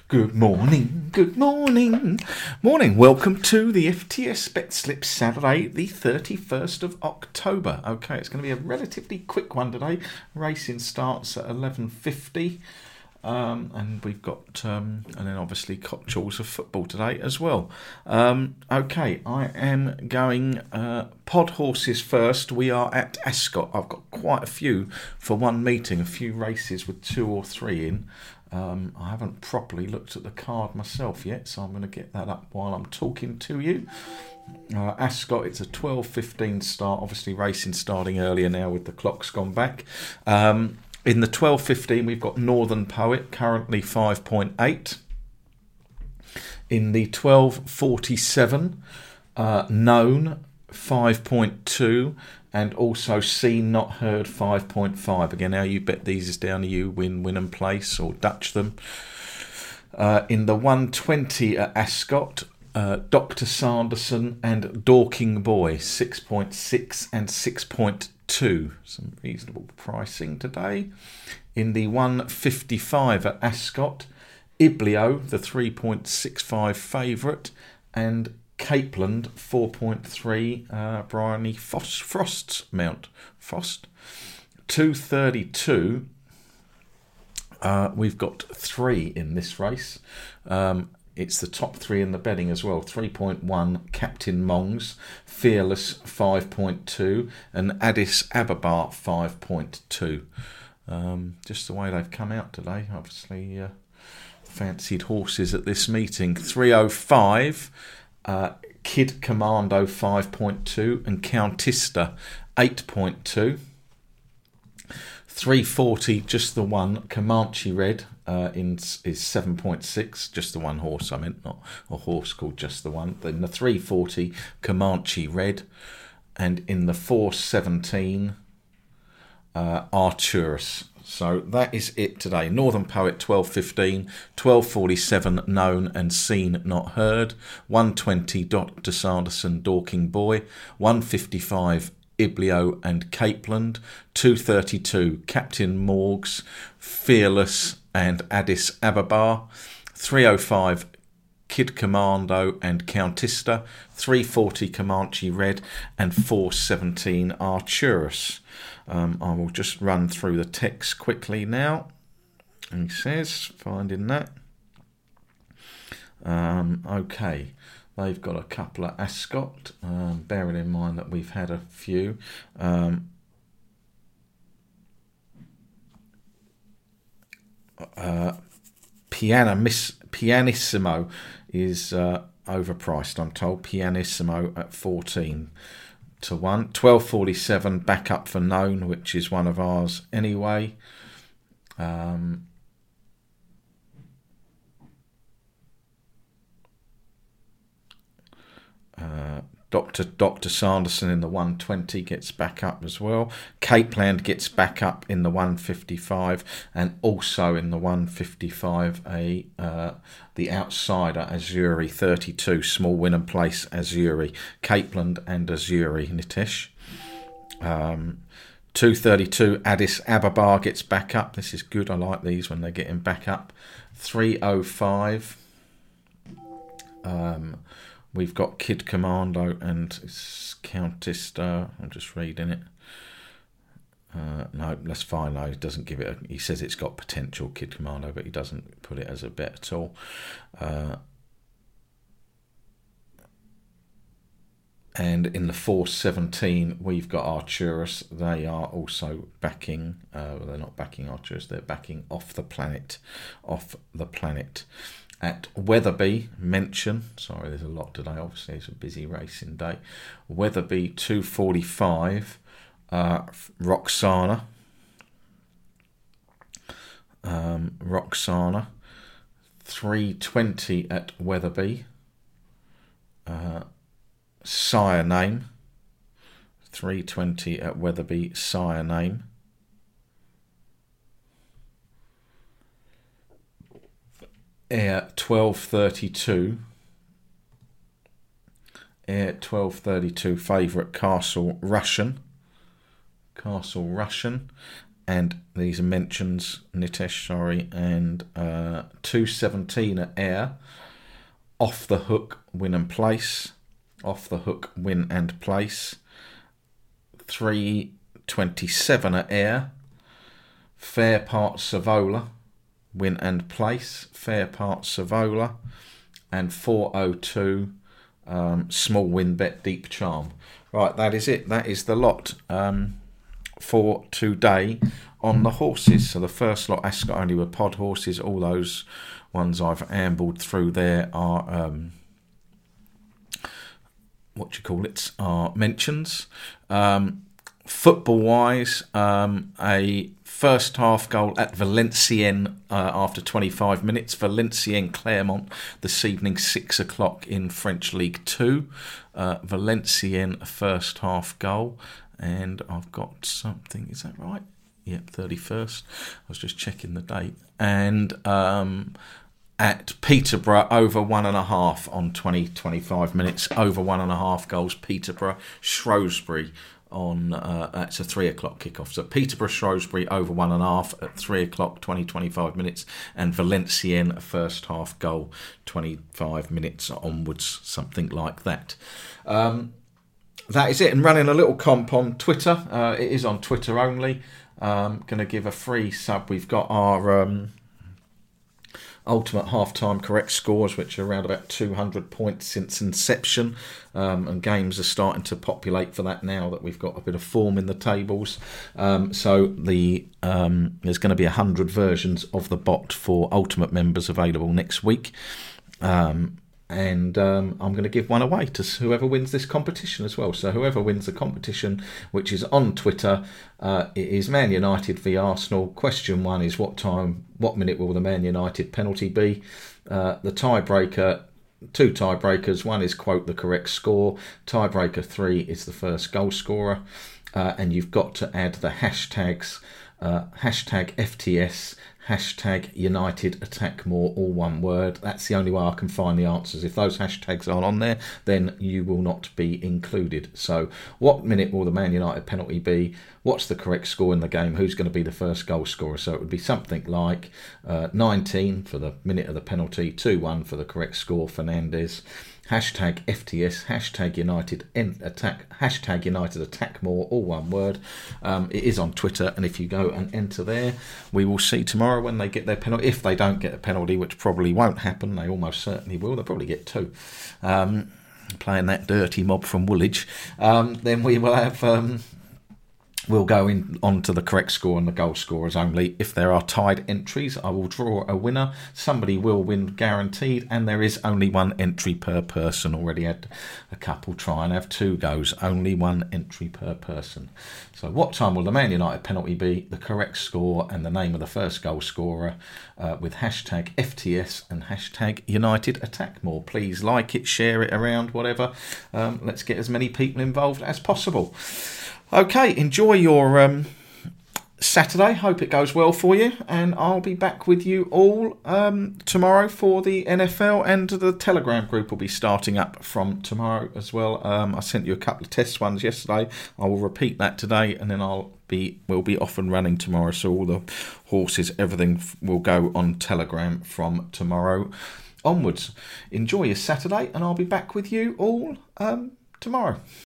Good morning, good morning. Morning, welcome to the FTS Bet Slip Saturday, the 31st of October. Okay, it's going to be a relatively quick one today. Racing starts at 11:50. And we've got, and then obviously Cotchals of football today as well. Okay, I am going pod horses first. We are at Ascot. I've got quite a few for one meeting, a few races with 2 or 3 in. I haven't properly looked at the card myself yet, so I'm going to get that up while I'm talking to you. Ascot, it's a 12:15 start. Obviously racing starting earlier now with the clocks gone back. In the 12:15 we've got Northern Poet, currently 5.8. In the 12:47, Known 5.2, and also Seen Not Heard 5.5. Again, how you bet these is down to you. Win and place or Dutch them. In the 1:20 at Ascot, Dr. Sanderson and Dorking Boy 6.6 and 6.2. Some reasonable pricing today. In the 1:55 at Ascot, Iblio, the 3.65 favourite, and Capeland 4.3. Bryony Frost's mount. Frost 2:32. We've got 3 in this race. It's the top 3 in the betting as well. 3.1, Captain Mongs, Fearless 5.2, and Addis Ababa 5.2. Just the way they've come out today. Obviously, fancied horses at this meeting. 3:05, Kid Commando 5.2, and Countista 8.2. 3:40, just the one, Comanche Red is 7.6, just the one horse I meant, not a horse called Just the One. Then the 3:40, Comanche Red, and in the 4:17, Arturus. So that is it today. Northern Poet 12:15, 12:47 Known and Seen Not Heard, 1:20 Dr. Sanderson Dorking Boy, 1:55 Iblio and Capeland, 2:32 Captain Morgs, Fearless and Addis Ababa, 3:05 Kid Commando and Countista, 3:40 Comanche Red, and 4:17 Arturus. I will just run through the text quickly now. He says, finding that. Okay. They've got a couple at Ascot, bearing in mind that we've had a few. Pianissimo is overpriced, I'm told. Pianissimo at 14 to 1. 12:47 back up for Known, which is one of ours anyway. Dr. Sanderson in the 1:20 gets back up as well. Capeland gets back up in the 1:55, and also in the 1:55 the outsider Azuri 32, small win and place Azuri. Capeland and Azuri, Nitesh. 2:32 Addis Ababa gets back up. This is good. I like these when they're getting back up. 3:05. We've got Kid Commando and Countista. I'm just reading it. No, that's fine. No, he doesn't give it. He says it's got potential, Kid Commando, but he doesn't put it as a bet at all. And in the 4:17, we've got Arturus. They are also backing. They're not backing Arturus. They're backing Off the Planet. At Wetherby, mention. Sorry, there's a lot today. Obviously, it's a busy racing day. Wetherby 2:45. Roxana. Roxana. 3:20 at Wetherby. Sire Name. 3:20 at Wetherby. Sire Name. Air 12:32. Air 12:32. Favourite Castle Russian. and these are mentions, Nitesh, sorry, and 217 at Air. Off the Hook, Win and Place. Off the Hook, Win and Place. 327 at Air. Fair Part Savola, Win and Place. Fair Part Savola. And 402, Small Win Bet Deep Charm. Right, that is it. That is the lot for today on the horses. So the first lot, Ascot only were pod horses. All those ones I've ambled through there are are mentions. Football wise, a first half goal at Valenciennes after 25 minutes. Valenciennes Clermont this evening, 6 o'clock in French League 2. Valenciennes first half goal. And I've got something, is that right? Yep, 31st. I was just checking the date. And at Peterborough, over 1.5 on 25 minutes. Over 1.5 goals, Peterborough. Shrewsbury on, that's a 3 o'clock kickoff. So Peterborough, Shrewsbury, over 1.5 at 3 o'clock, 25 minutes. And Valenciennes, first half goal, 25 minutes onwards, something like that. That is it. And running a little comp on Twitter. It is on Twitter only. Going to give a free sub. We've got our ultimate half-time correct scores, which are around about 200 points since inception. And games are starting to populate for that now that we've got a bit of form in the tables. So there's going to be 100 versions of the bot for ultimate members available next week. And I'm going to give one away to whoever wins this competition as well. So whoever wins the competition, which is on Twitter, it is Man United v Arsenal. Question 1 is what minute will the Man United penalty be? The tiebreaker, 2 tiebreakers. One is quote the correct score. Tiebreaker 3 is the first goal scorer. And you've got to add the hashtags, hashtag FTS, hashtag United Attack More, all one word. That's the only way I can find the answers. If those hashtags aren't on there, then you will not be included. So what minute will the Man United penalty be? What's the correct score in the game? Who's going to be the first goal scorer? So it would be something like 19 for the minute of the penalty, 2-1 for the correct score, Fernandes. Hashtag FTS, hashtag United Attack, hashtag United Attack More, all one word. It is on Twitter, and if you go and enter there, we will see tomorrow when they get their penalty. If they don't get a penalty, which probably won't happen, they almost certainly will. They'll probably get 2. Playing that dirty mob from Woolwich. Then we will have... We'll go on to the correct score and the goal scorers only. If there are tied entries, I will draw a winner. Somebody will win guaranteed, and there is only 1 entry per person. Already had a couple try and have 2 goes. Only 1 entry per person. So what time will the Man United penalty be? The correct score and the name of the first goal scorer with hashtag FTS and hashtag United Attack More. Please like it, share it around, whatever. Let's get as many people involved as possible. Okay, enjoy your Saturday. Hope it goes well for you. And I'll be back with you all tomorrow for the NFL, and the Telegram group will be starting up from tomorrow as well. I sent you a couple of test ones yesterday. I will repeat that today, and then we'll be off and running tomorrow. So all the horses, everything will go on Telegram from tomorrow onwards. Enjoy your Saturday, and I'll be back with you all tomorrow.